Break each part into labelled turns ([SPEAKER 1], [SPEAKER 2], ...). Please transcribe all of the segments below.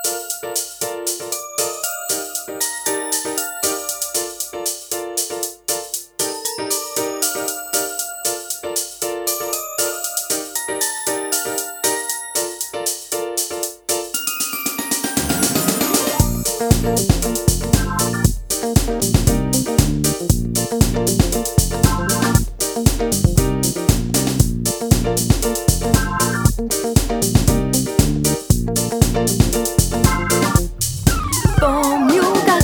[SPEAKER 1] Помню, как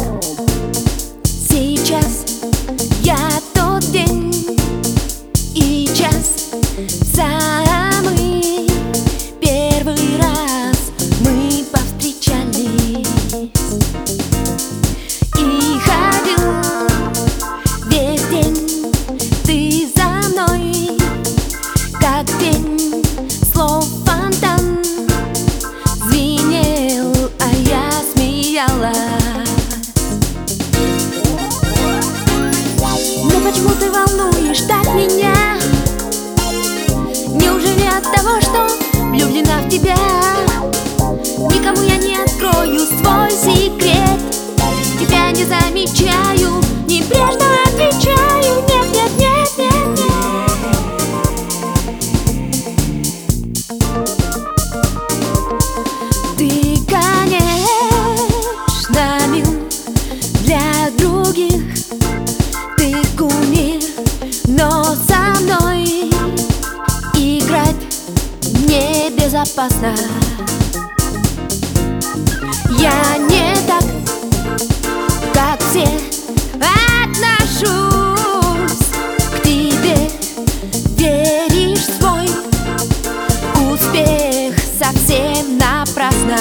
[SPEAKER 1] сейчас я тот день и час, самый первый раз мы повстречались. И ходил весь день ты за мной, как пень слов фонтан звенел, а я смеялась. Но почему ты волнуешь так меня? Неужели от того, что влюблена в тебя? Никому я не открою свой секрет. Тебя не замечаю, небрежно отвечаю: нет, нет, нет, нет, нет. Ты, конечно, мил для других, ты кумир, но со мной играть небезопасно. Я не так, как все, отношусь к тебе. Веришь в свой успех совсем напрасно.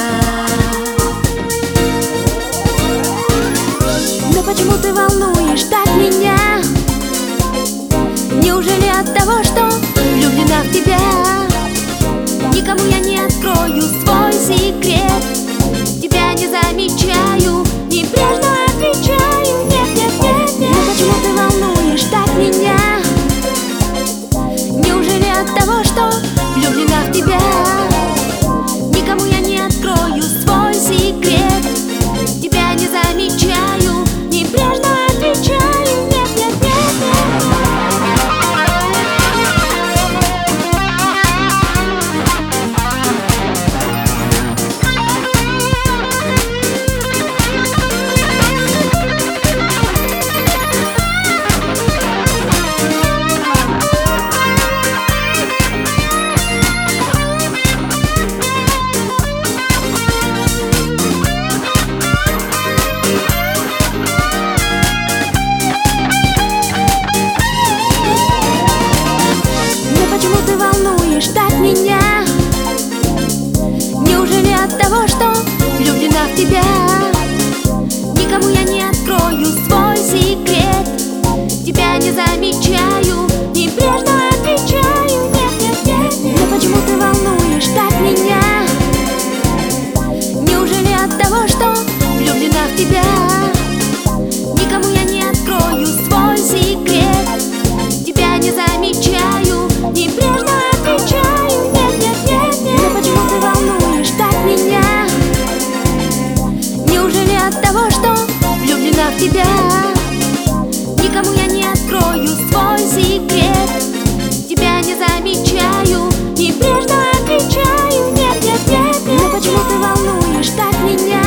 [SPEAKER 1] Но почему ты волнуешь так меня? Неужели от того, что влюблена в тебя? Никому я не открою свой секрет. Тебя не замечаю, небрежно отвечаю: нет, нет, нет, нет. Но почему ты волнуешь так меня? Неужели от того, что влюблена в тебя? Никому я не открою свой секрет. Тебя не замечаю, небрежно отвечаю: нет, нет, нет, нет. Так меня? Неужели от того, что влюблена в тебя? Никому я не открою свой секрет. Тебя не замечаю, небрежно отвечаю: нет, нет, нет, нет. Но почему ты волнуешь так меня? Неужели от того, что влюблена в тебя? Никому я не открою свой секрет. Тебя не замечаю, небрежно отвечаю: нет, нет, нет, нет. Но почему ты волнуешь так меня? Неужели от того, что влюблена в тебя? Никому я не открою свой секрет. Тебя не замечаю, небрежно отвечаю: нет, нет, нет, нет. Но почему ты волнуешь так меня?